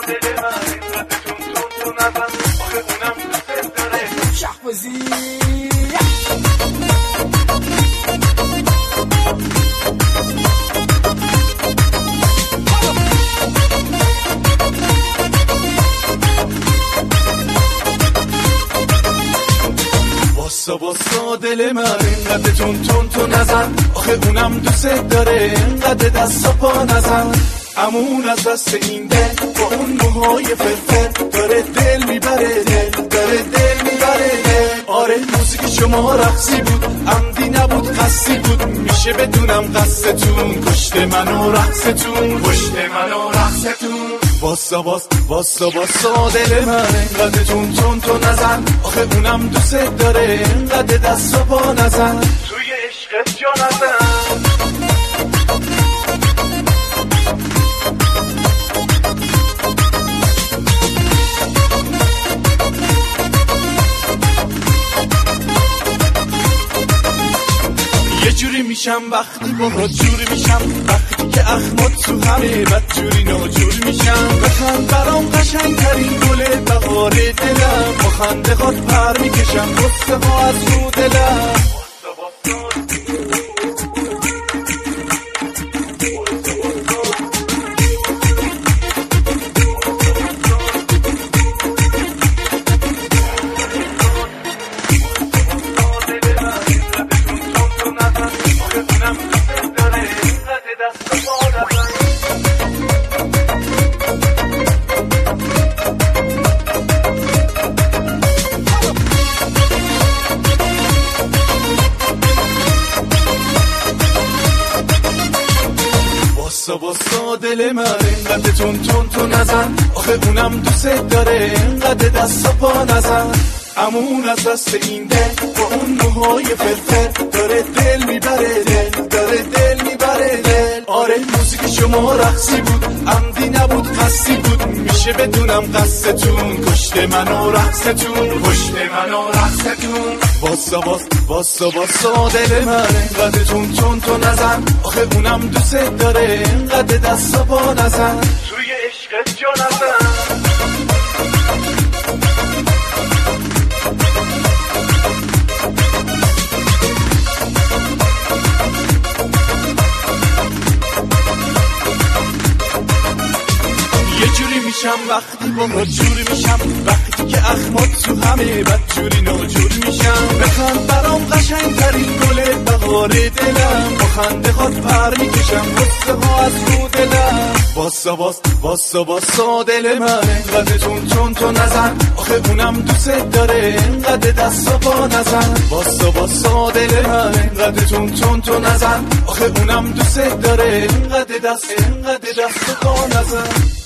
دل من اینقدر تون تون تو نزن آخه اونم دوست داره شهبازی واسا دل من اینقدر تون تون تو نزن آخه اونم دوست داره اینقدر دست و پا نزن امون از دست این دل با اون موهای فرفر داره دل میبره داره دل میبره آره موسیقی شما رقصی بود عمدی نبود قصدی بود میشه بدونم قصدتون کشت منو رقصتون واسا دل من اینقدر تون تون تو نزن آخه اونم دوست داره اینقدر دست و پا نزن توی عشقت جا نزن یه جوری میشم وقتی با جوری میشم وقتی که اخمات تو همه بد جوری ناجور میشم بخند برام قشنگ ترین گل بهار دلم با خنده خود پر میکشم قصه ها از رو دلم واسا دل من اینقدر تون تون تو نزن آخه اونم دوست داره اینقدر دست و پا نزن امون از دست این دل با اون موهای فرفر داره دل میبره داره دل میبره آره موسیقی شما رقصی بود عمدی نبود قصدی بود میشه بدونم قصدتون کشت منو رقصتون واسا دل من اینقدر تون تون تو نزن آخه اونم دوست داره اینقدر دست و پا نزن توی عشقت جا نزن یه جوری میشم وقتی با جوری میشم وقتی که اخمات تو همه بد جوری ناجور میشم بخند برام قشنگ ترین گل بهار دلم با خنده خود پر میکشم قصه ها از رو دلم واسا دل من اینقدر تون تون تو نزن آخه اونم دوست داره اینقدر دست و پا نزن واسا دل من اینقدر تون تون تو نزن آخه اونم دوست داره اینقدر دست و پا نزن